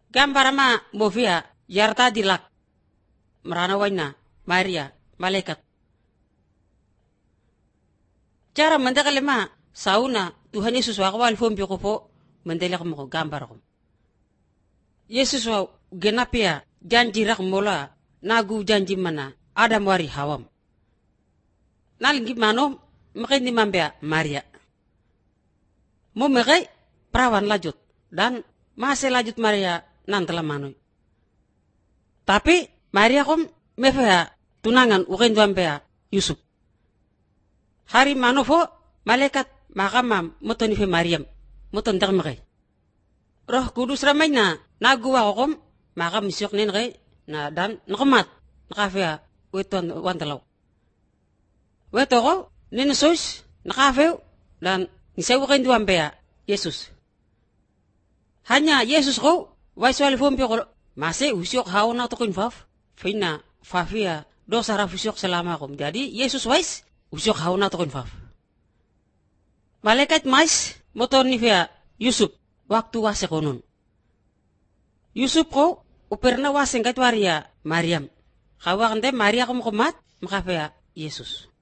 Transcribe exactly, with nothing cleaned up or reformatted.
Gambarama movia yarta dilak. Merana wayna Maria malaikat. Cara mendekale ma sauna Tuhan Yesus wa kawal fompi ko po mendelek mo gambar ko. Yesus wa genapia janji rak mola nagu janji mana Adam wari Hawam. Nalingi mano makin di mambia Maria. Mo mekai perawan lanjut dan masih lanjut Maria nantala manoy. Tapi Maria kom mefea tunangan ukin duambea Yusuf. Hari manofo malaikat makamam motoni fe Mariam moton dak mekai. Roh Kudus ramay na naguwa kom makam misyok nin kay na dan nakamat nakafea weton wantalaw. Weto ko ninusos nakafeo dan nisewo ukin duambea Yesus. Hanya Yesus ko waiswal fompi ko masih usyok hawa na to kinfaf fina fafia dosa rafusyok selama kom. Jadi Yesus wais usyok hawa na to kinfaf. Malaikat mais motor ni fia Yusuf waktu wase konon. Yusuf ko uperna waseng kat waria Mariam. Kawakante Maria kom komat makafia Yesus.